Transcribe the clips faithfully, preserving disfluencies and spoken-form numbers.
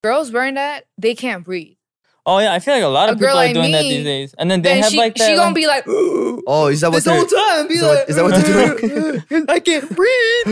girls wearing that, they can't breathe. Oh yeah, I feel like a lot of A people girl are like doing that me, these days. And then they Then have she, like that. she gonna like- be like, Oh, is that what this whole they're... time, be is that what- like, is that what they're doing? I can't breathe.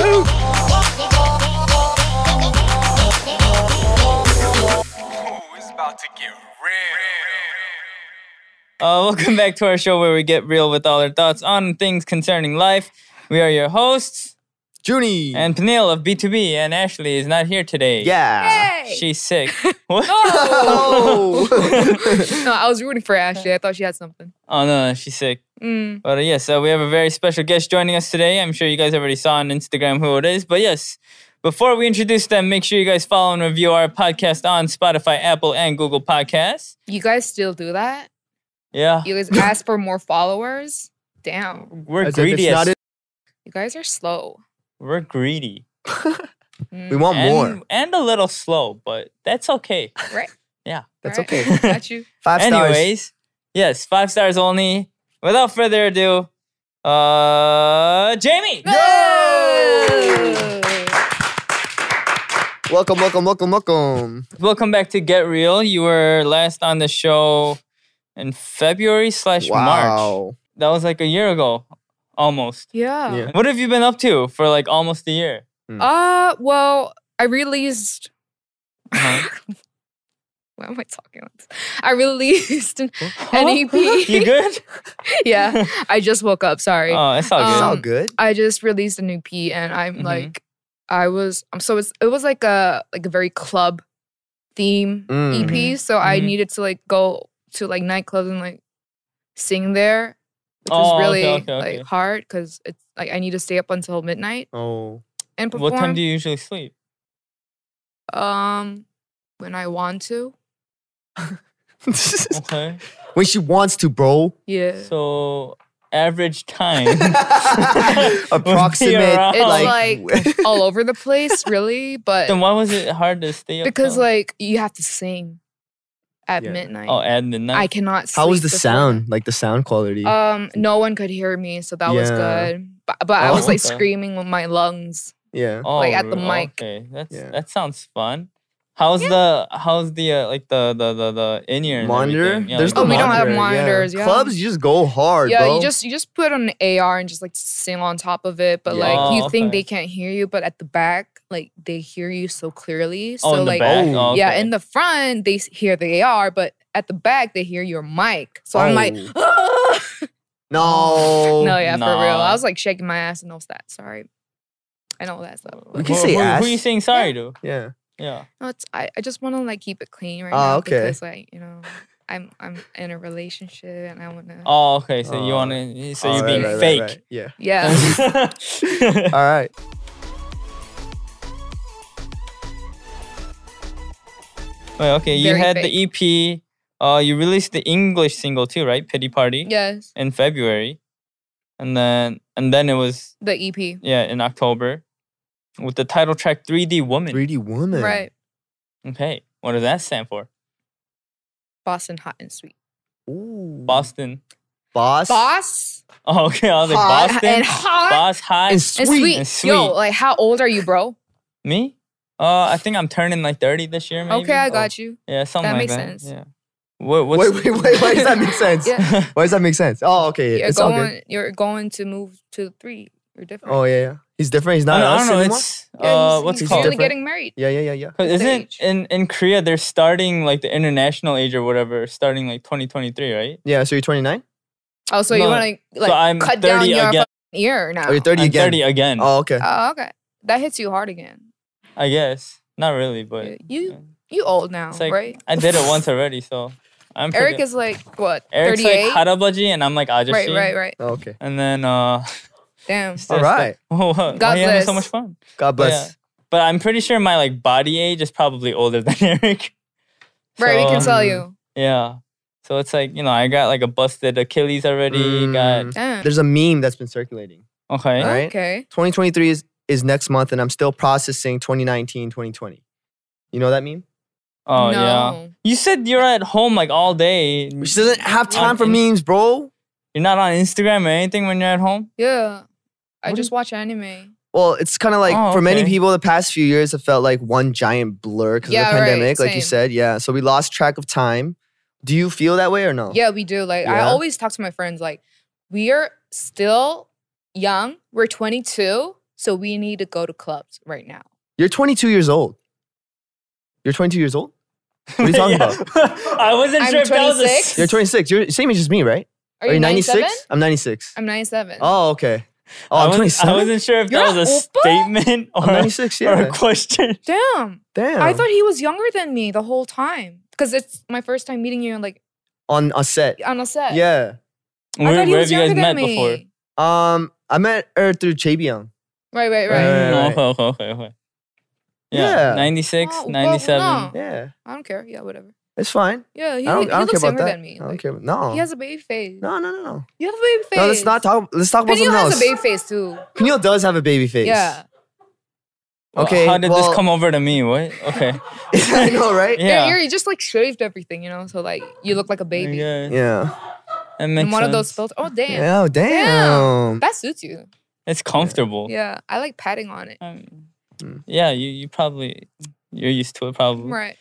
It's about to get real. Uh, welcome back to our show where we get real with all our thoughts on things concerning life. We are your hosts, Junie. and Peniel of B two B, and Ashley is not here today. Yeah. Hey. She's sick. What? Oh. No, I was rooting for Ashley. I thought she had something. Oh, no, no, she's sick. Mm. But uh, yes, uh, we have a very special guest joining us today. I'm sure you guys already saw on Instagram who it is. But yes, before we introduce them, make sure you guys follow and review our podcast on Spotify, Apple, and Google Podcasts. You guys still do that? Yeah, You guys ask for more followers? Damn. we're As if greedy. it's not As, it. You guys are slow. we're greedy. Mm. We want and, more. And a little slow, but that's okay. Right. Yeah. That's right. okay. Got you. Five stars. Anyways, yes, five stars only. Without further ado, uh, Jamie. Yay! Welcome, welcome, welcome, welcome. Welcome back to Get Real. You were last on the show in February slash March. Wow. That was like a year ago, almost. Yeah. Yeah. What have you been up to for like almost a year? Uh, well, I released. Uh-huh. Why am I talking like this? I released an an E P. You good? Yeah. I just woke up. Sorry. Oh, it's all Um, It's good. all good. I just released an E P, and I'm Mhm. like, I was. Um, so it's it was like a like a very club theme Mm. E P. So I Mhm. needed to like go to like nightclubs and like sing there, which Oh, was okay, really okay, okay. like hard because it's like I need to stay up until midnight Oh. and perform. What time do you usually sleep? Um, when I want to. Okay. When she wants to, bro. Yeah. So, average time. Approximate. around- It's like all over the place, really, but Then why was it hard to stay up? because till? like you have to sing at Yeah. midnight. Oh, at the night. I cannot. How was sleep the before sound? Like the sound quality? that. Um, no one could hear me, so that was Yeah. good. But, but I was Oh, like okay. screaming with my lungs. yeah. Oh, like, at the re- mic. Okay, that's Yeah. that sounds fun. How's the how's the uh, like the the the the in ear and Monitor? everything? Yeah, There's like Oh, the we don't have monitor. monitors, yeah. Clubs, you just go hard, yeah, bro. you just you just put on an A R and just like sing on top of it. But Yeah. like Oh, you think okay. they can't hear you, but at the back, like they hear you so clearly. So Oh, in like the back. Oh. Oh, yeah, okay. in the front they s- hear the A R, but at the back they hear your mic. So I'm like, Oh. No. no, yeah, for real. Nah. I was like shaking my ass and no stat. Sorry, I know that stuff. We but- can who, say who, ass. who you saying sorry to? Yeah. Yeah. No, it's I, I just want to like keep it clean right Oh, now okay. because like you know I'm I'm in a relationship and I want to. Oh, okay. So you Oh. want to? So Oh, you're right, being right, right, fake. right. Yeah. Yeah. All right. Wait, okay. You Very had fake. the E P. Uh, you released the English single too, right? Pity Party Yes, in February, and then and then it was the E P. yeah in October, with the title track three D Woman. three D woman. Right. Okay, what does that stand for? Boston Hot and Sweet. Ooh. Boston. Boss. Boss Oh, okay. I was like Hot Boston. and hot Boss hot. And and sweet. sweet. and sweet. Yo, like how old are you, bro? Me? Uh, I think I'm turning like thirty this year. Maybe. Okay, I got you. Yeah, something that like makes that. sense. Yeah. What? What's Wait, wait, wait. Why does that make sense? Yeah. Why does that make sense? Oh, okay. You're It's all going. good. You're going to move to three. You're different. Oh, yeah, yeah. He's different. He's I not don't, I us don't know. anymore? It's Yeah, uh, he's, what's he's it called? really Different. getting married. Yeah, yeah, yeah, yeah. 'Cause His isn't age. in in Korea they're starting like the international age or whatever, starting like twenty twenty-three, right? Yeah, so you're twenty-nine? Oh, so you No, want to like I'm cut down thirty your again. fucking ear now? Oh, you're thirty I'm again. thirty again. Oh, okay. Oh, okay. That hits you hard again. I guess not really, but Yeah, you you old now, it's like right? I did it once already, so I'm. Eric pretty- is like what? Eric's thirty-eight. like Harabaji and I'm like Ajashi. Right, right, right. Oh, okay. And then uh, Damn. it's All just right. like, oh, what? God Why you having so bless. much fun? God But bless. yeah. But I'm pretty sure my like body age is probably older than Eric. Right, we So, can tell um, you. Yeah. So it's like, you know, I got like a busted Achilles already. Mm. Got Damn. There's a meme that's been circulating. okay. All right. Okay. twenty twenty-three is, is next month, and I'm still processing twenty nineteen, twenty twenty. You know that meme? Oh yeah. No. You said you're at home like all day. She doesn't have time On for Inst- memes, bro. You're not on Instagram or anything when you're at home? Yeah. I What just watch anime. Well, it's kind of like Oh, for many okay. people, the past few years have felt like one giant blur because Yeah, of the right, pandemic, like you same. said. Yeah. So we lost track of time. Do you feel that way or no? Yeah, we do. Like I Yeah? always talk to my friends like we are still young. We're twenty-two, so we need to go to clubs right now. You're twenty-two years old. You're twenty-two years old? What are you talking Yeah. about? I wasn't I'm sure if that was a. twenty-six. You're twenty-six. You're same age as me, right? Are you ninety-seven? ninety-six? I'm ninety-six. I'm ninety-seven. Oh, okay. Oh, I I'm wasn't, twenty-seven. I wasn't sure if You're that was a not Oppa? statement or, I'm a, ninety-six, or yeah. a question. Damn. Damn. I thought he was younger than me the whole time because it's my first time meeting you like on a set. on a set. Yeah. I Where, thought he where was have you younger guys than met me. before? Um, I met her through Chaebyung. Right, right, right. Right. Mm, okay, okay, okay, okay. Yeah, Yeah. ninety-six, Oh, well, ninety-seven. no. Yeah. I don't care. Yeah, whatever. It's fine. Yeah, he, I don't, he I don't looks care about younger that. than me. I don't Like, care. No. He has a baby face. no, no, no, no. You have a baby face. No, let's not talk. Let's talk about Peniel something has else. a baby face too. Peniel does have a baby face. Yeah. Well, Okay, How did well- this come over to me? What? Okay. I know, right? Yeah. Yeah. You just like shaved everything, you know? So like you look like a baby. Yeah. Yeah. That makes And one of those sense. filters. Oh damn. Yeah, oh, damn. That suits you. It's comfortable. Yeah. I like patting on it. Um, Mm. yeah, you, you probably, you're used to it probably. Right.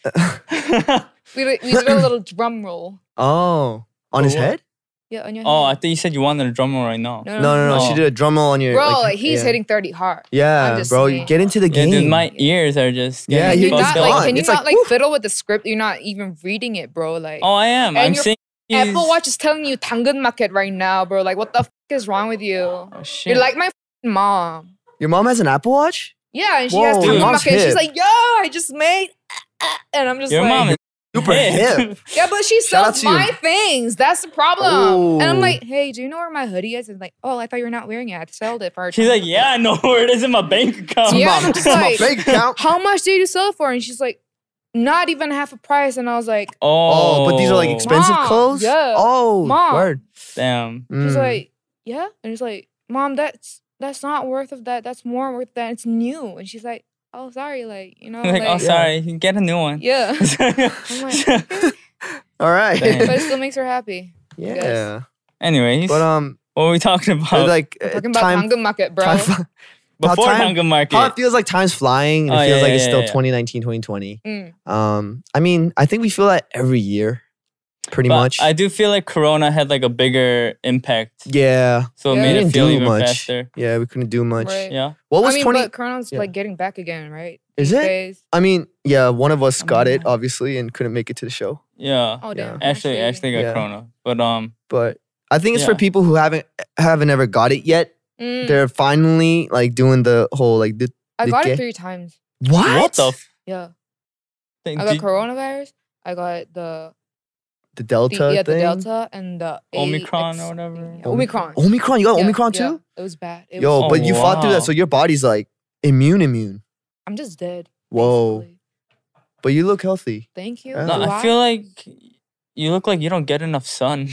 We did, we did a little drum roll. Oh, on For his what? head? Yeah, on your Oh, I head. thought you said you wanted a drum roll right now. No, no, no. Oh. She did a drum roll on your. Bro, like, like, he's yeah. hitting thirty hard. Yeah, I'm just bro. saying. Get into the Yeah, game. dude, my ears are just. Yeah, getting you're Can you fucked not up. like gone. can you It's not like, like woof. fiddle with the script? You're not even reading it, bro. Like Oh, I am. And I'm your saying. Apple he's- Watch is telling you 당근 market right now, bro. Like what the f- is wrong with you? Oh, shit. You're like my f***ing mom. Your mom has an Apple Watch? Yeah, and she Whoa, has your 당근 mom's market. And she's hip. like, yo, I just made, and I'm just Your like, mom is Super hip. yeah, but she Shout out sells to you. my things. That's the problem. And I'm Ooh. like, hey, do you know where my hoodie is? And like, oh, I thought you were not wearing it. I sold it for. She's like, yeah, I know where it is in my bank account. Yeah, Mom, I'm this just is my like- bank account. How much did you sell it for? And she's like, not even half a price. And I was like, Oh, but these are like expensive Mom, clothes? yeah. Oh, Mom. word. Damn. she's Mm. like, yeah. And he's like, Mom, that's that's not worth of that. That's more worth that. It's new. And she's like, oh, sorry. Like, you know, Like, like, oh, sorry, you get a new one. yeah. I'm like, okay. All right. Damn. But it still makes her happy. Yeah. Anyways, But um, what were we talking about? like We're uh, talking about time, 당근 market, bro. time, Before time- Hunger Market. how it feels like time's flying. And Oh, it feels yeah, like yeah, it's still yeah, yeah. twenty nineteen, twenty twenty. Mm. Um, I mean, I think we feel that every year, pretty But much. I do feel like Corona had like a bigger impact. yeah. So it Yeah. made We it didn't feel do even much. faster. Yeah, we couldn't do much. Right. Yeah. What was I mean, twenty? but Corona's yeah. like getting back again, right? Is These it? days. I mean, yeah, one of us Oh, got it, yeah. obviously, and couldn't make it to the show. Yeah. Oh, damn. Ashley, Ashley got Yeah. Corona. But um But I think it's for Yeah. people who haven't haven't ever got it yet. Mm. They're finally like doing the whole like the I the got gay- it three times. what? what the f- Yeah. thing? I got Did- coronavirus. I got the, the the Delta yeah the thing? Delta and the Omicron A X or whatever? yeah, Omicron. Omicron, you got Yeah, Omicron yeah. too? It was bad. It Yo, was, but Oh, you fought through wow. that, so your body's like immune, immune. I'm just dead. Whoa. basically. But you look healthy. Thank you. Yeah. No, Do I feel like you look like you don't get enough sun.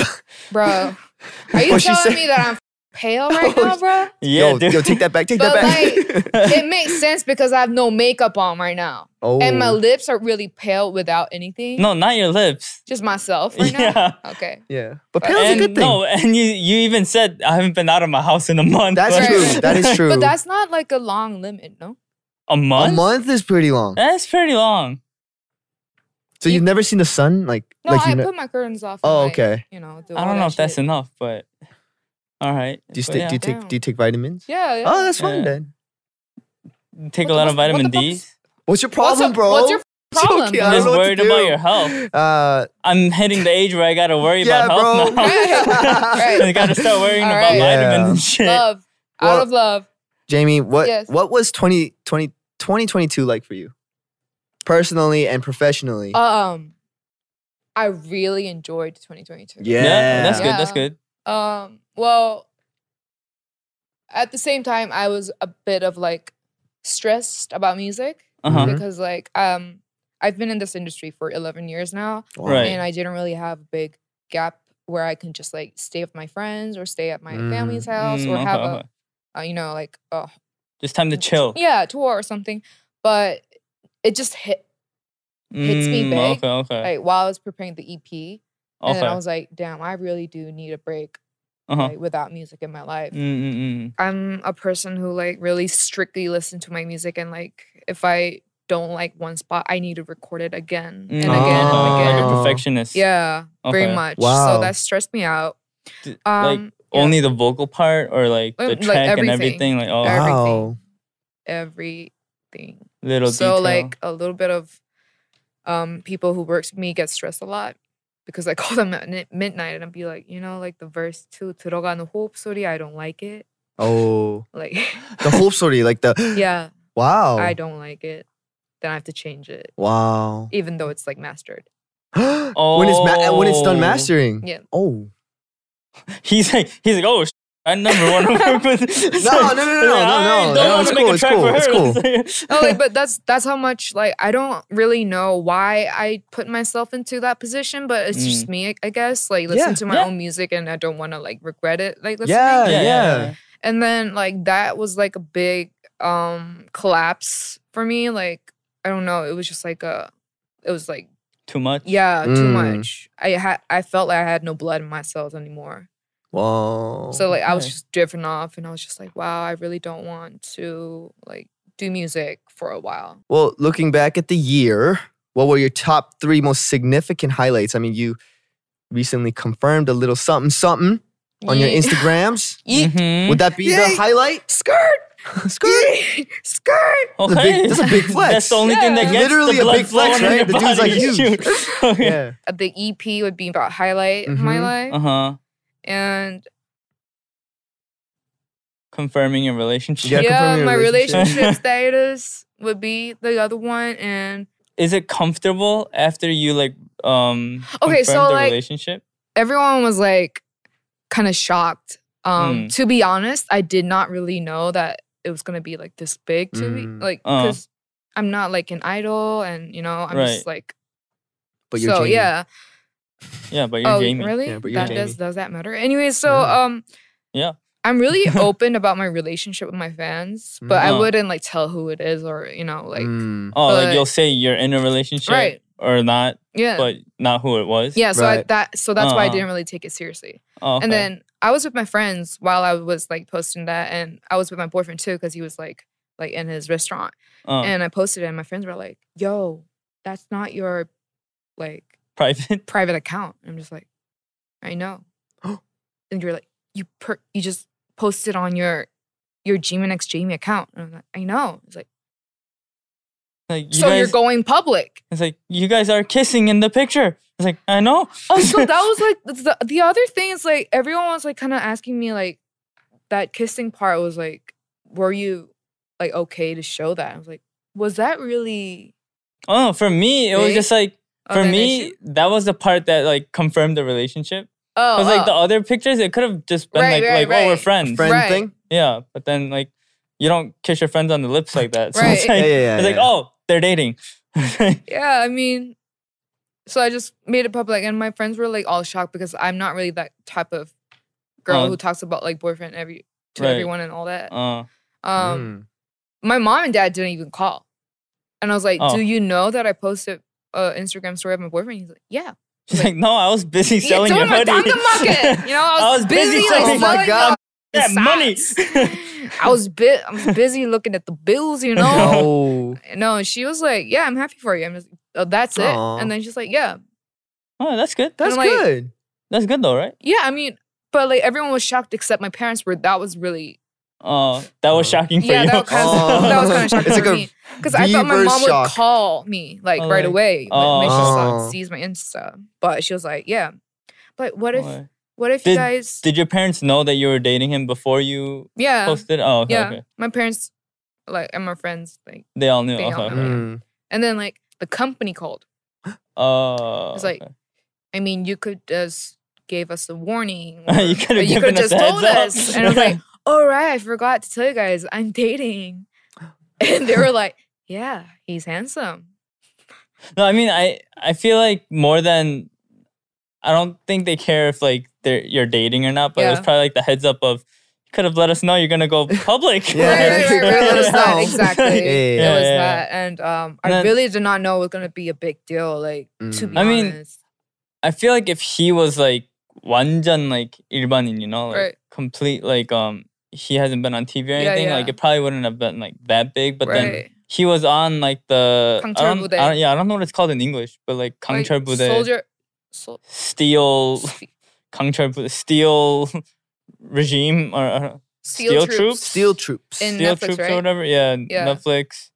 bro. Are you What she telling said? me that I'm pale right Oh, now, bro? Yeah, yo, dude. yo, take that back, take But that back. It makes sense because I have no makeup on right now, oh. and my lips are really pale without anything. No, not your lips. just myself right Yeah. now. Okay. yeah. But But- pale's a And good thing. no, and you you even said I haven't been out of my house in a month. That's Right, true. right. That is true. But that's not like a long limit, no? a a month. month is pretty long. That's pretty long. So you've never seen the sun? Like, No, like I you know, put my curtains off. Oh, and, like, okay. You know, do I all don't know that if that's shit. enough, but all right. do you, But stay, yeah. do you take Damn. do you take vitamins? Yeah, yeah. Oh, that's fine Yeah. then. Take What a the- lot of what's- what vitamin the fuck D's. is- What's your What's problem, up- bro? what's your It's problem? okay, I I'm don't just know what to worried about do. your health. Uh, I'm hitting the age where I gotta worry Yeah, about health bro. now. Right. I gotta start worrying All about right. vitamins Yeah. and shit. Love. Well- Out of love. Jamie, what Yes. what was twenty twenty twenty twenty-two like for you? Personally and professionally. Um, I really enjoyed twenty twenty-two. yeah. that's good. That's Yeah. good. Um, well, at the same time, I was a bit of like stressed about music Uh huh. Mhm. because like um, I've been in this industry for eleven years now, Wow. Right. and I didn't really have a big gap where I can just like stay with my friends or stay at my Mm. family's house Mm, or okay, have okay. a, uh, you know, like a Just time to chill. yeah tour or something. But it just hit hits me Mm, big, Okay. Okay. like while I was preparing the E P, and then I Okay. was like, damn, I really do need a break Uh-huh. like without music in my life. Mm-mm-mm. I'm a person who like really strictly listen to my music, and like if I don't like one spot, I need to record it again and Mm. again and Oh. Like again. a perfectionist. Yeah, very Okay. much. Wow. So that stressed me out. D- Um, like yeah. only the vocal part or like the Like, track and everything. everything. Like oh, Everything. Wow. everything. little So detail. like a little bit of um people who works with me get stressed a lot because I call them at ni- midnight and I'll be like, you know, like the verse two, 들어가는 호흡 소리, I don't like it. Oh. Like, The whole story, like the yeah, wow. I don't like it. Then I have to change it, Wow. even though it's like mastered. When it's ma- when it's done Oh. mastering. Yeah. Oh. He's like he's like oh. sh- I never want to work with. No, no, no, no, no, no, I no, don't no, want it's to make cool, a it's track cool, for her. it's cool. Oh, like, but that's that's how much like I don't really know why I put myself into that position, but it's just me, I, I guess. Like listen Yeah. to my Yeah. own music and I don't want to like regret it. Like listening. Yeah, yeah, yeah. yeah. And then like that was like a big um collapse for me. Like I don't know, it was just like a it was like Too much. yeah, too Mm. much. I had I felt like I had no blood in my cells anymore. Wow. So like I was okay. just driven off and I was just like, wow, I really don't want to like do music for a while. Well, looking back at the year, what were your top three most significant highlights? I mean, you recently confirmed a little something something on your Ye- Instagrams. Yeet. Mhm. Would that be Yay. the highlight? Skirt. Skirt. Yeet. Skirt. That's a Okay. big- that's a big flex. That's the only thing that Yeah. gets Literally the a blood big flex, flowing in right? your The dude's, like, body. huge. Okay. Yeah. Uh, The E P would be about highlight of my Mhm. life. Uh-huh. And Confirming your relationship. Yeah, yeah, confirming your my relationship. relationship status would be the other one. And Is it comfortable after you like um Okay, so, confirm the like, relationship? everyone was like kind of shocked. Um, Mm. To be honest, I did not really know that it was gonna be like this big to me. Mm. Like, Uh. because I'm not like an idol, and you know, I'm Right. just like. But you're so Jamie. yeah. Yeah, but you're Oh, Jamie. really? Yeah, but you're that does Jamie. does that matter? Anyway, so Yeah. um, Yeah. I'm really open about my relationship with my fans, but I Uh. wouldn't like tell who it is or you know like Mm. Oh, like but- you'll say you're in a relationship Right. or not, yeah but not who it was. yeah. So I, Right. that so that's why I Uh-uh. didn't really take it seriously. Oh, okay. And then I was with my friends while I was like posting that, and I was with my boyfriend too because he was like like in his restaurant, uh, and I posted it, and my friends were like, "Yo, that's not your like private. private account." And I'm just like, "I know," and you're like, "You per you just posted on your your Jimin X Jamie account," and I'm like, "I know." It's like, Like you so guys, you're going public. it's like you guys are kissing in the picture. It's like I know. Oh, so that was like the, the other thing is like everyone was like kind of asking me like that kissing part was like, were you like okay to show that? I was like, was that really Oh, for me, it was Big just like of for an me issue? that was the part that like confirmed the relationship. Oh, Because like oh. the other pictures, it could have just been Right, like right, like oh we're right. friends. Friend Right. thing? Yeah, but then like you don't kiss your friends on the lips like that. So it's Right. like Yeah, yeah, yeah, it's like yeah. oh they're dating. Yeah, I mean, so I just made it public, and my friends were like all shocked because I'm not really that type of girl Oh. who talks about like boyfriend every to Right. everyone and all that. uh, Um, Mm. my mom and dad didn't even call, and I was like, Oh. "Do you know that I posted a Instagram story of my boyfriend?" He's like, "Yeah." she's like no, I was busy Yeah, selling your doing my hoodie. 당근마켓. You know, I was, busy, like, selling- Oh my selling God. the- the Yeah, money. socks. I was bit. I was busy looking at the bills. You know. Oh. No, and she was like, "Yeah, I'm happy for you." I'm just, oh, that's it. Aw. And then she's like, "Yeah, Oh, that's good. That's like- good. That's good though, right? yeah." I mean, but like everyone was shocked except my parents were. That was really Oh, that was Oh. shocking for yeah. you. That was kind of Oh. that was kind of shocking It's for like a me because I thought my reverse mom would shock. call me like Oh, right like- away oh. when she Oh. saw, sees my Insta. But she was like, "Yeah." But what if? Boy. What if you Did- guys? Did your parents know that you were dating him before you yeah. posted? Oh, okay, Yeah, okay. my parents, like, and my friends, like, They all knew. They okay, all okay. know. Mm. and then like the company called. Oh, It's like, okay. I mean, you could just gave us a warning. You or- could've or you given could us just a told heads up. us, and I was like, "All right, I forgot to tell you guys, I'm dating." And they were like, "Yeah, he's handsome." no, I mean, I I feel like more than I don't think they care if like they're you're dating or not, but it was Yeah. probably like the heads up of you could have let us know you're gonna go public. Yeah, right, right, right, right. It was that Yeah. exactly. Yeah, It yeah, was yeah. that, and um, I And then- really did not know it was gonna be a big deal. Like to Mm. be I mean, honest, I feel like if he was like 완전 like 일반인, you know, like Right. complete like um he hasn't been on T V or Yeah, anything. yeah. Like it probably wouldn't have been like that big, but then right. he was on like the I don't, 강철부대. I don't, yeah I don't know what it's called in English, but like Like, 강철부대, soldier. Sol- steel st- 강철부대, steel regime or uh, Steel, Steel troops. troops? Steel Troops. In Steel Netflix, Troops right? or whatever. Yeah, Yeah. Netflix.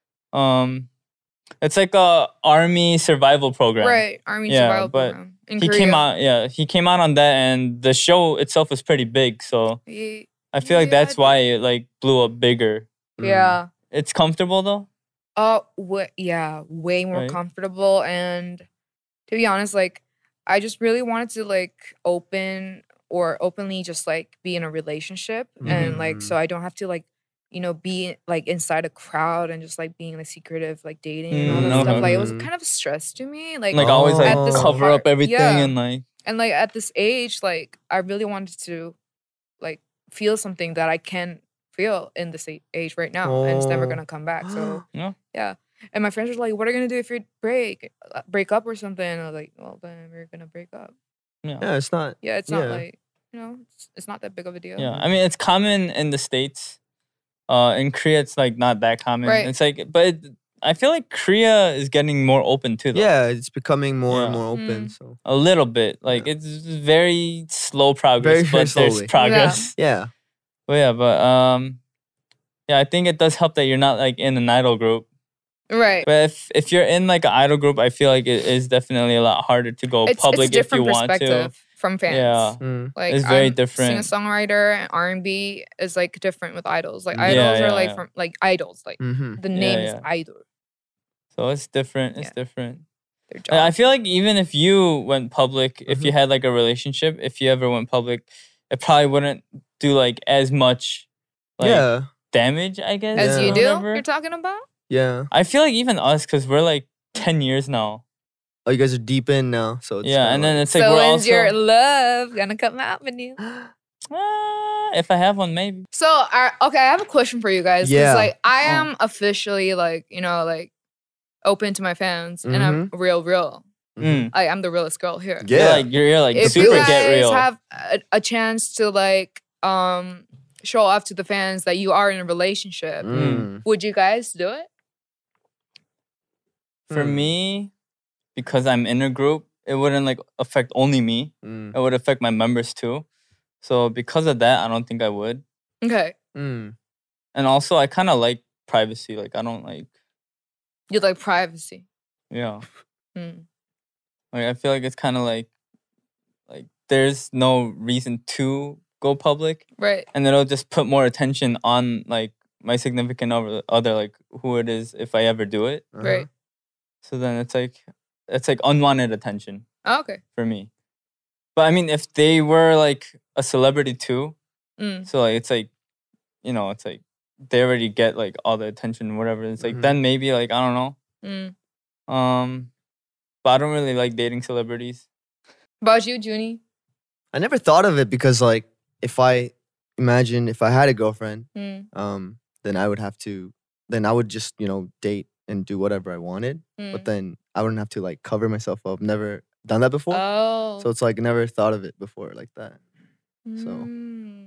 Um, it's like a army survival program. Right. Army Yeah, survival but program. In He Korea. came out. Yeah, he came out on that, and the show itself was pretty big. So Ye- I feel like Yeah, that's why it like blew up bigger. Mm. Yeah. It's comfortable though. Oh, wa- yeah, way more Right. comfortable. And to be honest, like, I just really wanted to like open or openly just like be in a relationship, and like so I don't have to like you know be like inside a crowd and just like being like secretive, like dating and all Mm, that stuff. okay. Like it was Mhm. kind of a stress to me. Like, Like always like At this cover part, up everything yeah. and like and like at this age, like I really wanted to like feel something that I can feel in this a- age right now, and it's never Oh. gonna come back. So Yeah. yeah. And my friends were like, "What are you gonna do if you break uh, break up or something?" And I was like, "Well, then we're gonna break up." yeah. Yeah, it's not. Yeah, it's not Yeah. like you know, it's, it's not that big of a deal. Yeah, I mean it's common in the States. Uh, in Korea, it's like not that common. Right. It's like, but it, I feel like Korea is getting more open too. Though. Yeah, it's becoming more and Yeah. more open. Mm. So A little bit. Like Yeah. it's very slow progress, Very, very but there's slowly. progress. yeah, But yeah, but um, yeah, I think it does help that you're not like in an idol group. Right. But if if you're in like an idol group, I feel like it is definitely a lot harder to go It's, public it's a if you different want to. perspective from fans. Yeah. Mm. Like It's very I'm different. Singer songwriter and R and B is like different with idols. Like Yeah, idols yeah, are like yeah. from like idols. Like hmm the Yeah, name yeah. is idol. So it's different. It's Yeah. different. Their Like, I job. feel like even if you went public, if you Mhm. had like a relationship, if you ever went public, it probably wouldn't do like as much like yeah, damage, I guess. As Yeah. you or do, whatever. you're talking about. yeah. I feel like even us, because we're like ten years now. Oh, you guys are deep in now, so it's Yeah, kinda and then like- it's like so we're when's also. your love gonna come out with you? Ah, if I have one, maybe. So, I okay, I have a question for you guys. 'Cause, Yeah. like, I Oh. am officially like, you know, like open to my fans, and I'm Mm-hmm. real, real. Mm. Like, I'm the realest girl here. Yeah. You're like you're, you're like If super you guys get real. have a, a chance to like um show off to the fans that you are in a relationship, Mm. would you guys do it? For Hmm. me, because I'm in a group, it wouldn't like affect only me. Mm. It would affect my members too. So because of that, I don't think I would. Okay, Mm. And also, I kind of like privacy. Like I don't like, you like privacy. yeah. Hmm. Like I feel like it's kind of like, like there's no reason to go public, Right. and it'll just put more attention on like my significant over other, like who it is if I ever do it. Uh-huh. Right. So then it's like, it's like unwanted attention Oh, okay. for me. But I mean, if they were like a celebrity too, Mm. so like it's like, you know, it's like they already get like all the attention and whatever. It's like Mhm. then maybe like I don't know. Mm. Um, but I don't really like dating celebrities. About you, Junie? I never thought of it because, like, if I imagine if I had a girlfriend, Mm. um, then I would have to, then I would just, you know, date and do whatever I wanted. But Mm. then I wouldn't have to like cover myself up. Never done that before. Oh. So it's like never thought of it before like that. so- Mm.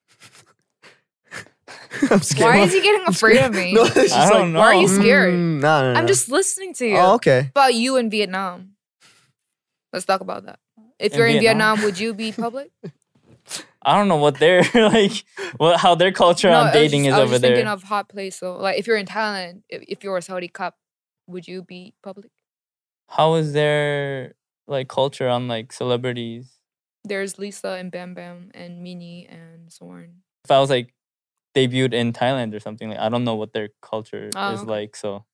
I'm scared. Why is he getting afraid of me? No, it's just I like, don't know. Why are you scared? Mm, no, no, no. I'm just listening to you. Oh, okay. About you in Vietnam. Let's talk about that. If In you're in Vietnam? Vietnam, would you be public? I don't know what their like, what how their culture I on was dating just, is I was over just there. thinking of hot place. So, like, if you're in Thailand, if, if you're a Saudi cop, would you be public? How is their like culture on like celebrities? There's Lisa and Bam Bam and Minnie and Sorn. If I was like debuted in Thailand or something, like I don't know what their culture Oh, is okay. like. So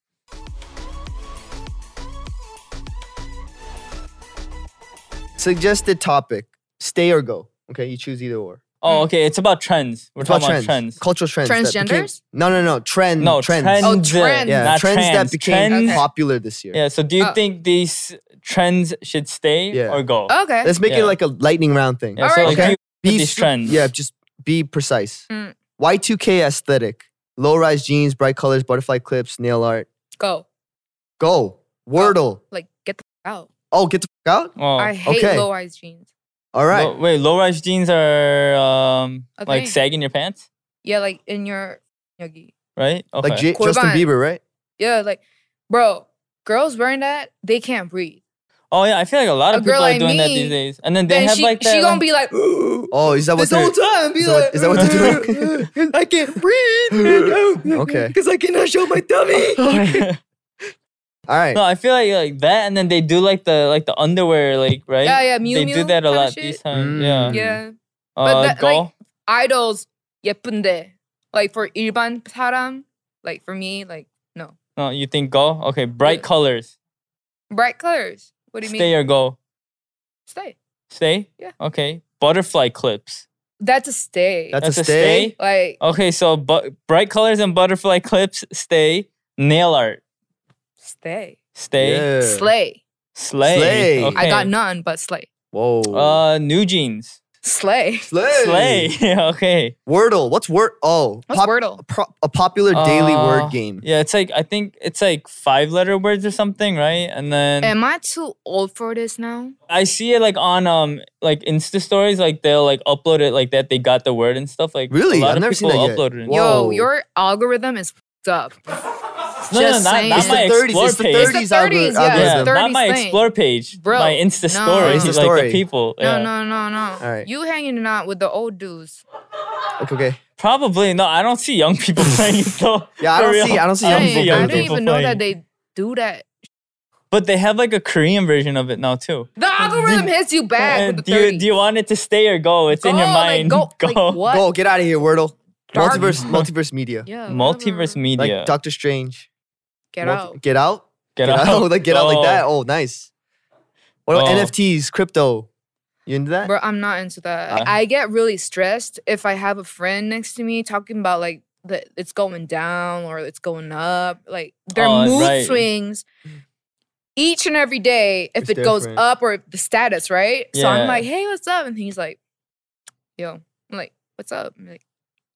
Suggested topic: stay or go. Okay, you choose either or. oh, okay, it's about trends. We're It's talking about about trends. cultural trends. that became- Transgenders? no, no, no. Trend. No, trends. trends. Oh, trends. Yeah, not trends that trans. became Trends. Okay. popular this year. Yeah. So do you Oh. think these trends should stay Yeah. or go? Okay. Let's make Yeah. it like a lightning round thing. Yeah, All so right. like Okay. you- Be these su- trends. Yeah, just be precise. Mm. Y two K aesthetic, low rise jeans, bright colors, butterfly clips, nail art. Go. Go. Wordle. Like, get the f- out. Oh, get the f- out. Oh, I hate okay. low rise jeans. All right. Low, wait, low-rise jeans are um A like thing. sagging your pants, Yeah, like in your 여기. right? Okay. Like J- Justin Corban. Bieber, right? Yeah, like bro, girls wearing that, they can't breathe. oh yeah, I feel like a lot of A people girl are like doing that me, these days. And then they Then have she like that. she gonna like- be like, Oh, is that what this whole they're? time be is that what- like, is that what they're doing? I can't breathe. Okay. Because I cannot show my tummy. All right. No, I feel like like that, and then they do like the like the underwear, like right. Yeah, yeah, Miu They do Miu that a kinda lot shit. these times. Mm. Yeah. Yeah. Uh, But that, go. like, idols 예쁜데. Like for 일반 사람, like for me, like no. No, you think go? Okay, bright Yeah. colors. Bright colors. What do you Stay mean? or go? Stay. Stay. Yeah. Okay. Butterfly clips. That's a stay. That's, That's a a stay. stay? like Okay, so bu- bright colors and butterfly clips. Stay. Nail art. stay. Stay. Yeah. Slay. Slay. Slay. Okay. I got none but slay. Whoa. Uh, new jeans. Slay. Slay. Slay. Okay. Wordle. What's word? Oh, What's Wordle? A, pro- a popular daily Uh, word game. Yeah, it's like I think it's like five letter words or something, right? And then Am I too old for this now? I see it like on um like Insta stories, like they'll like upload it like that they got the word and stuff. Like Really? a lot I've of never seen people that yet. upload it. Whoa. Yo, your algorithm is f***ed up. No, no, Just not, saying. not It's the my thirties. explore It's the page. thirties, It's the thirties, algor- yeah, Yeah, algorithm. not my thirties explore page. Bro, my Insta no. story. Insta Like story. the people. No, yeah. no, no, no. All right. You hanging out with the old dudes. Okay. okay. Probably no. I don't see young people playing it though. Yeah, I For don't real. see. I don't see I young don't Dang, people. see young I playing didn't people even know playing. that they do that. But they have like a Korean version of it now too. The algorithm hits you back Uh, with the do you thirties. do you want it to stay or go? It's in your Go, like, mind. go, like, what? Go. Get out of here, Wordle. Dark- Multiverse. Multiverse media. Yeah, Multiverse whatever. media. Like Doctor Strange. Get Multi- out. Get out. Get out. like get out like Oh. that. Oh, nice. What about Oh. N F Ts, crypto? You into that? Bro, I'm not into that. Uh. I get really stressed if I have a friend next to me talking about like the it's going down or it's going up. Like their Oh, mood right. swings each and every day if It's it goes different. up or the status, right? So I'm Yeah. like, hey, what's up? And he's like, yo, I'm like, what's up? I'm like,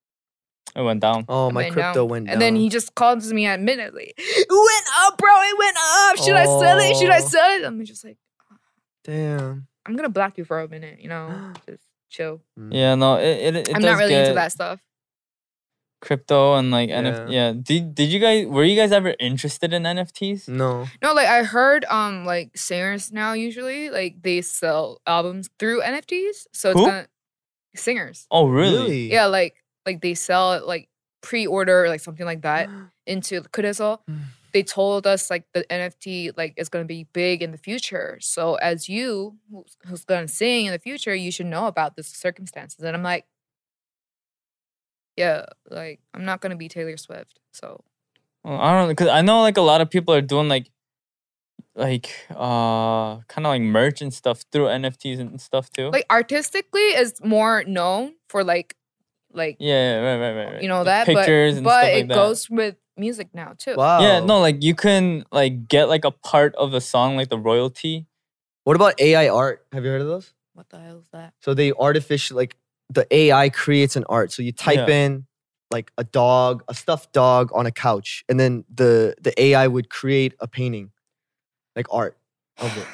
It went down. Oh, "It my went crypto down." went down. And then he just calls me at midnight, like, it went up, bro. It went up. Should I sell it? Should I Oh. sell it? I'm just like, Damn. I'm gonna block you for a minute, you know, just chill. Yeah, no, it it, it I'm does not really get into that stuff. crypto and like N F T. Yeah. Did did you guys were you guys ever interested in N F Ts? No. No, like I heard um like singers now usually like they sell albums through N F Ts. So it's Who? gonna singers. Oh really? Yeah, like like they sell it like pre-order or like something like that into 그래서 they told us like the N F T like is gonna be big in the future. So as you who's, who's gonna sing in the future, you should know about this circumstances. And I'm like, yeah, like I'm not gonna be Taylor Swift. So Well, I don't know because I know like a lot of people are doing like like uh kind of like merch and stuff through N F Ts and stuff too. like artistically is more known for like like yeah, right, right, right, right. you know Like, that pictures but, and but stuff it like that. goes with music now too. Wow. Yeah, no, like you can like get like a part of a song, like the royalty. What about A I art? Have you heard of those? What the hell is that? So they artificial like the A I creates an art. So you type Yeah. in like a dog, a stuffed dog on a couch, and then the the A I would create a painting, like art of it.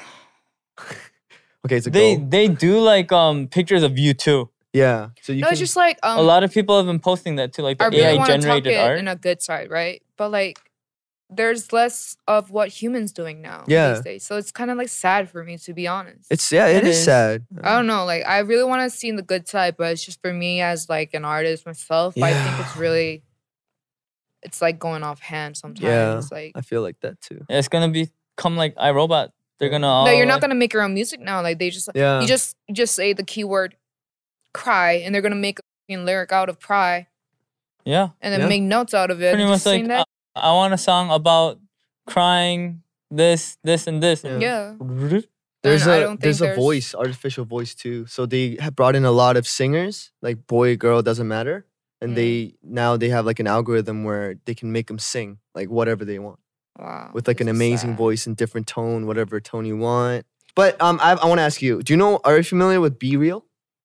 Okay, it's a They go. they do like um pictures of you too. Yeah. So you No, can, it's just like um a lot of people have been posting that too, like the I really A I want to talk generated it art. in a good side, right? But like there's less of what humans doing now Yeah. these days. So it's kind of like sad for me to be honest. it's yeah, it It is, is. sad. I don't know, like I really want to see the good side, but it's just for me as like an artist myself, I think it's Yeah. really it's like going off hand sometimes. Yeah. Like I feel like that too. Yeah, it's gonna become like iRobot. They're gonna all, no, you're not like- gonna make your own music now. Like they just Yeah. you just you just say the keyword cry and they're gonna make a fucking lyric out of cry yeah. and then Yeah. make notes out of it. Pretty and much just sing like that. I, I want a song about crying, this, this, and this. Yeah. Yeah. There's And I a don't think there's a there's- voice, artificial voice too. So they have brought in a lot of singers, like boy, girl, doesn't matter. And Mm. they now they have like an algorithm where they can make them sing like whatever they want Wow. with like this an is amazing sad. voice and different tone, whatever tone you want. But um, I I want to ask you, do you know? Are you familiar with Be Real?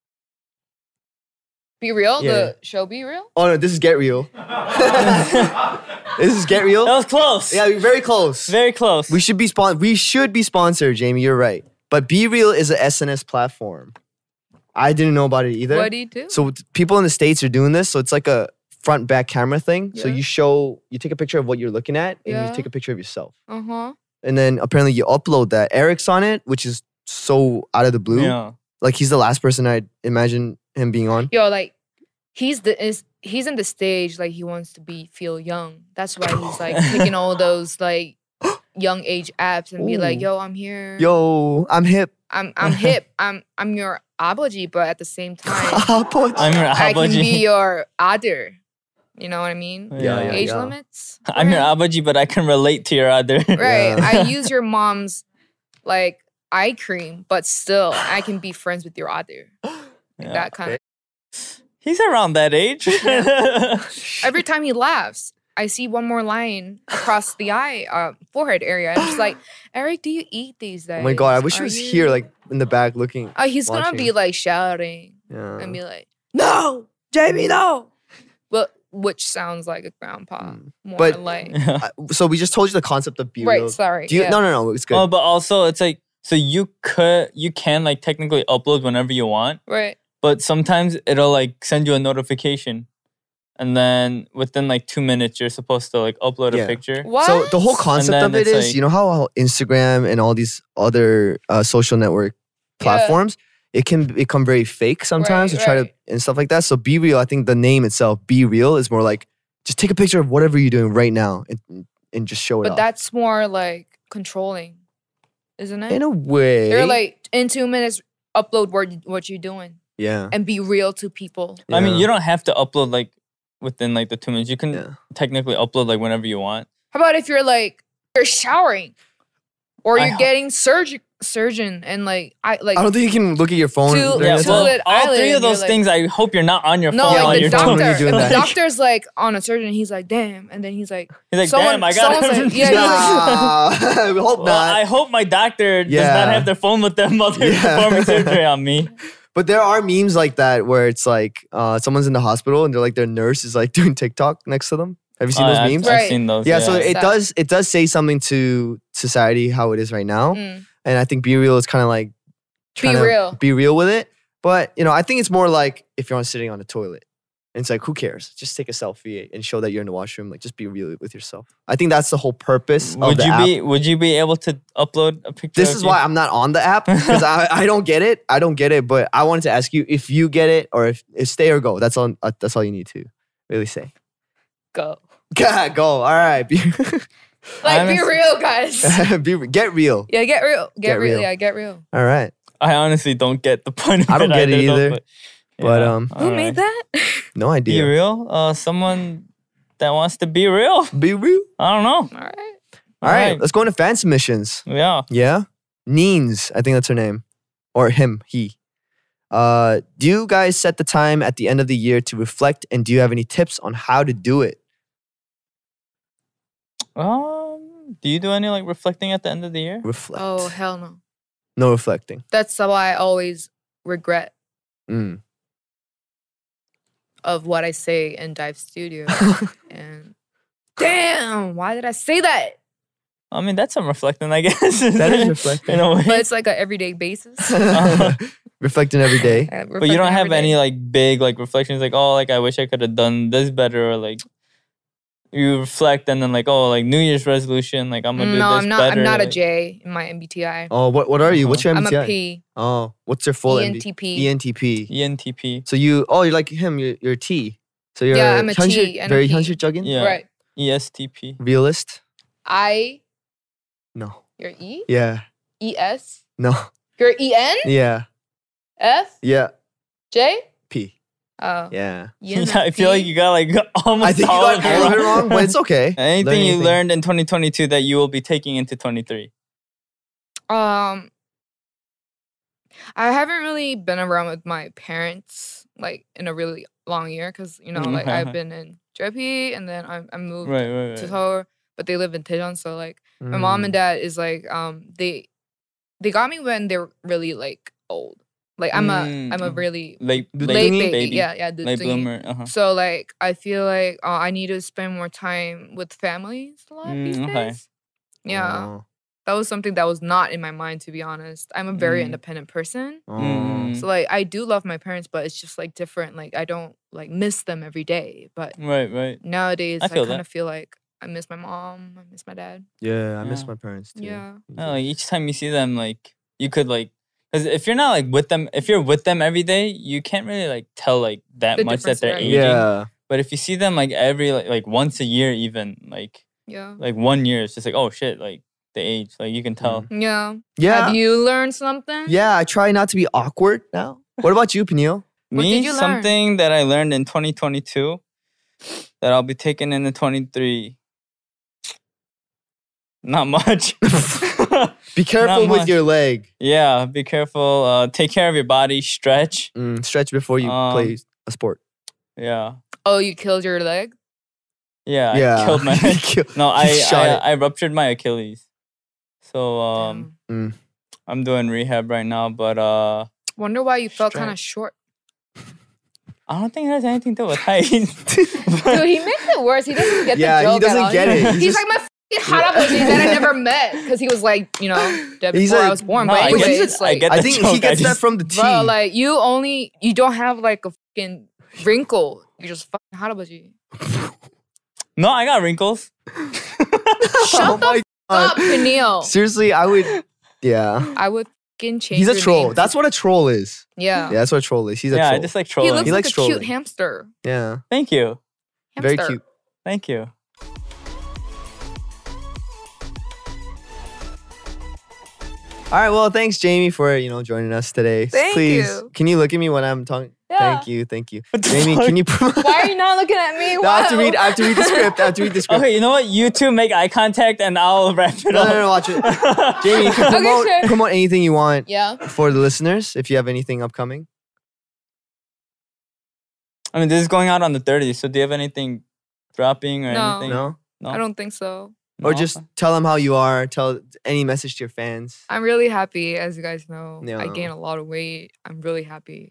Be Real, Yeah. the show Be Real. Oh no, this is Get Real. This is Get Real. That was close. Yeah, you're very close. Very close. We should be spon- We should be sponsored, Jamie. You're right. But Be Real is a S N S platform. I didn't know about it either. What do you do? So t- people in the States are doing this. So it's like a front back camera thing. So Yeah. you show, you take a picture of what you're looking at and Yeah. you take a picture of yourself. Uh huh. And then apparently you upload that. Eric's on it, which is so out of the blue. Yeah. Like he's the last person I'd imagine him being on. Yo, like he's the is he's in the stage like he wants to be feel young. That's why he's like taking all those like young age apps and be like, Ooh. yo, I'm here. Yo, I'm hip. I'm I'm hip. I'm I'm your apology, but at the same time, I'm your I can be abaji. your other. You know what I mean? Yeah, yeah, Age yeah. limits. I'm your abaji, but I can relate to your other. Right. Yeah. I use your mom's like eye cream, but still I can be friends with your other. Like Yeah. that kind of He's around that age. every time he laughs, I see one more line across the eye, uh, forehead area. I'm just like, Eric, do you eat these days? Oh my God, I wish he Are was you-" here, like in the back looking. Oh, he's gonna watching. be like shouting Yeah. and be like, "No, Jamie, no!" But which sounds like a grandpa Mm. more But- like. Uh, so we just told you the concept of Be Right. Real. Sorry. Do you, yeah. No, no, no. It's good. Oh, but also it's like so you could you can like technically upload whenever you want, Right. but sometimes it'll like send you a notification, and then within like two minutes you're supposed to like upload Yeah. a picture. What? So the whole concept then of it it's is, like- you know how Instagram and all these other uh, social network Yeah. platforms, it can become very fake sometimes Right, to try right. to and stuff like that. So Be Real, I think the name itself, Be Real, is more like just take a picture of whatever you're doing right now and, and just show it But off. that's more like controlling, isn't it? In a way. They're like in two minutes, upload what you- what you're doing yeah. and be real to people. I mean, Yeah. you don't have to upload like within like the two minutes. You can Yeah. technically upload like whenever you want. How about if you're like you're showering, or I you're ho- getting surgeon surgeon and like I like I don't think you can look at your phone. Two- during Yeah, this two time. lit all eyelid three of and you're those like- things. I hope you're not on your no, phone Yeah, while like the you're doing doctor. when doing. you're doing If that. the doctor's like on a surgeon, he's like, damn, and then he's like, He's like, someone- damn, I got someone's it. like- yeah, he's like- Nah, we hope Well, not. I hope my doctor does Yeah. not have their phone with them while they're Yeah. performing surgery on me. But there are memes like that where it's like uh, someone's in the hospital and they're like their nurse is like doing TikTok next to them. Have you seen Uh, those I've, memes? I've Right. seen those. Yeah, Yeah, so it Sad. does it does say something to society how it is right now, mm, and I think Be Real is kind of like be trying to real. be real with it. But you know, I think it's more like if you're on sitting on the toilet, and it's like who cares? Just take a selfie and show that you're in the washroom. Like just be real with yourself. I think that's the whole purpose of would the you app. be Would you be able to upload a picture? This of is you? why I'm not on the app because I, I don't get it. I don't get it. But I wanted to ask you if you get it or if, if stay or go. That's all. Uh, that's all you need to really say. Go. God, go. All right. Be, Like be Honest- real, guys. be re- get real. Yeah, get real. Get, Get real. real. Yeah, get real. All right. I honestly don't get the point of I don't it get it though, either, but, but, yeah, um, Who all made right. that? No Be idea. real? Uh, someone that wants to be real. Be real. I don't know. All right. All right. Let's go into fan submissions. Yeah. Yeah. Neens. I think that's her name. Or him. He. Uh, do you guys set the time at the end of the year to reflect? And do you have any tips on how to do it? Um. Do you do any like reflecting at the end of the year? Reflect. Oh hell no. No reflecting. That's why I always regret Mm. of what I say in Dive Studio. And damn, why did I say that? I mean, that's some reflecting, I guess. That is reflecting. in a way. But it's like an everyday basis. Reflecting every day. I But you reflect don't have every day. any like big like reflections, like oh, like I wish I could have done this better, or like you reflect and then like oh, like New Year's resolution, like I'm gonna do No, this I'm not. better. I'm not a like- J in my M B T I. Oh, what what are you? What's your I'm M B T I? a P. Oh, what's your full E M N B T P. E N T P. E N T P. So you, oh, you're like him. You're, you're a T. So you're Yeah, I'm a T hundred- and a very P. hundred jugging. Yeah. Right. E S T P. Realist. I. No. You're E. Yeah. E S. No. You're E N. Yeah. F. Yeah. J. P. Oh. Yeah. Yeah, I feel like you got like almost I think you all got of all of it it wrong, but it's okay. Anything Learn you anything. learned in twenty twenty-two that you will be taking into twenty-three? Um, I haven't really been around with my parents like in a really long year because you know Mm, like okay, I've okay. been in J P and then I I moved Right, right, to right. Seoul, but they live in Daejeon, so like my mom and dad is like um they they got me when they were really like old. Like I'm a Mm, I'm a mhm. really Late, The late dingy baby. Yeah, yeah, the late dingy. bloomer. Uh-huh. So like I feel like uh, I need to spend more time with families a lot these Mm, okay. days. Yeah. Oh. that was something that was not in my mind, to be honest. I'm a very Mm. independent person. Oh. Mm. So like I do love my parents, but it's just like different. Like I don't like miss them every day. But Right, right. nowadays I I, feel kind that. of feel like I miss my mom, I miss my dad. Yeah, I miss Yeah. my parents too. Yeah. No, like each time you see them, like you could like, because if you're not like with them, if you're with them every day, you can't really like tell like that The much that difference, they're right? aging. Yeah. But if you see them like every like, like once a year, even like Yeah. like one year, it's just like oh shit, like the age, like you can tell. Yeah. Yeah. Have you learned something? Yeah, I try not to be awkward now. What about you, Peniel? What Me, did you learn? something that I learned in twenty twenty-two that I'll be taking into twenty-three. Not much. Be careful Not with much. your leg. Yeah, be careful. Uh, take care of your body. Stretch. Mm, stretch before you Um, play a sport. Yeah, Oh, you killed your leg? yeah. Yeah. I killed my. You kill- no, I, you shot I it. I ruptured my Achilles. So um, Damn. I'm doing rehab right now, but uh, Wonder why you felt kind of Stretch. short. I don't think it has anything to do with height. Dude, he makes it worse. He doesn't get Yeah, the he joke doesn't at all. get He- it. He's He's, just- like my fucking harabuji that I never met because he was like, you know, dead He's before like- I was born. No, but I anyway, get- it's I like, get I the think joke, he I gets that just- from the T. bro, like you only you don't have like a fucking wrinkle. You're just fucking harabuji. No, I got wrinkles. Shut Oh my Stop, Peniel. Seriously, I would. Yeah. I would fucking change. He's a your troll. name. That's what a troll is. yeah. Yeah, that's what a troll is. He's a yeah, troll. I just like He trolling. looks He like likes a cute trolling. hamster. yeah. Thank you, Very Hamster. cute. thank you. All right. Well, thanks, Jamie, for you know joining us today. Thank Please, you. can you look at me when I'm talking? Yeah. Thank you. Thank you, What the Jamie. fuck? Can you? Promote? Why are you not looking at me? No, I have to Wow. read. I have to read the script. I have to read the script. Okay, you know what? You two make eye contact, and I'll wrap it No, up. no, no, watch it. Jamie, you can Okay, promote, sure. promote anything you want Yeah. for the listeners if you have anything upcoming. I mean, this is going out on the thirtieth. So, do you have anything dropping or No. anything? No? No? I don't think so. No? Or just tell them how you are. Tell any message to your fans. I'm really happy, as you guys know. I Yeah. gained a lot of weight. I'm really happy.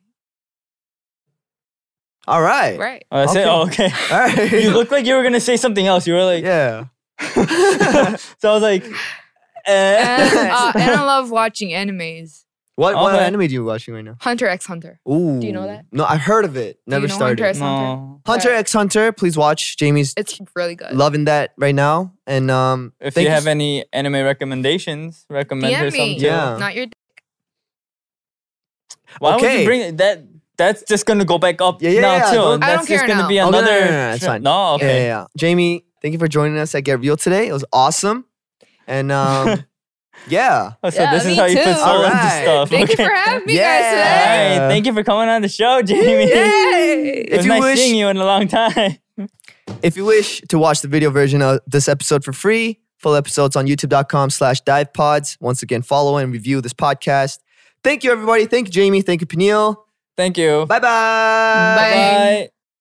All right. Right. Oh, that's it. Okay. Oh, okay. All right. You looked like you were gonna say something else. You were like, yeah. so I was like, eh. And, uh, and I love watching animes. What what Okay. anime are you watching right now? Hunter x Hunter. Ooh. Do you know that? No, I heard of it. Do Never you know started. Hunter x Hunter? no. Hunter Right. x Hunter. Please watch. Jamie's It's really good. loving that right now. And um, If thank you have s- any anime recommendations, recommend D M her some me. too. Yeah. Not your. Why would Okay. you bring it? That? That's just gonna go back up Yeah, yeah, now yeah, too. go- and I that's don't just care gonna now. be Oh, no, no, another. no, no, no, it's trip. fine. No, Yeah, okay. yeah, yeah. Jamie, thank you for joining us at Get Real today. It was awesome. And um, yeah. Oh, so Yeah, this is me how you too. put soul into Alright. stuff. Thank okay. you for having me, Yeah. guys, All today. right, thank you for coming on the show, Jamie. Yay. It was If you nice wish- seeing you in a long time. If you wish to watch the video version of this episode for free, full episodes on youtube.com slash divepods. Once again, follow and review this podcast. Thank you, everybody. Thank you, Jamie. Thank you, Peniel. Thank you. Bye-bye. Bye. Bye.